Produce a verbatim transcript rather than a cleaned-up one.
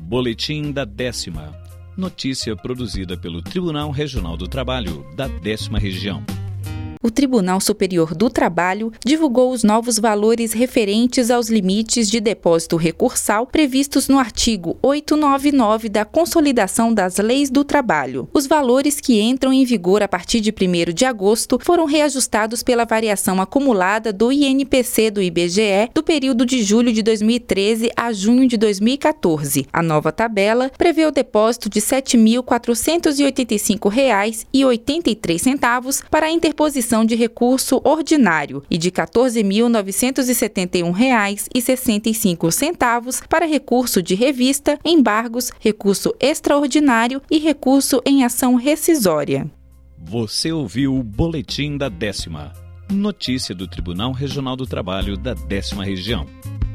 Boletim da Décima. Notícia produzida pelo Tribunal Regional do Trabalho da Décima Região. O Tribunal Superior do Trabalho divulgou os novos valores referentes aos limites de depósito recursal previstos no artigo oitocentos e noventa e nove da Consolidação das Leis do Trabalho. Os valores que entram em vigor a partir de primeiro de agosto foram reajustados pela variação acumulada do I N P C do I B G E do período de julho de dois mil e treze a junho de dois mil e quatorze. A nova tabela prevê o depósito de sete mil quatrocentos e oitenta e cinco reais e oitenta e três centavos para a interposição de recurso ordinário e de quatorze mil novecentos e setenta e um reais e sessenta e cinco centavos para recurso de revista, embargos, recurso extraordinário e recurso em ação rescisória. Você ouviu o Boletim da Décima. Notícia do Tribunal Regional do Trabalho da Décima Região.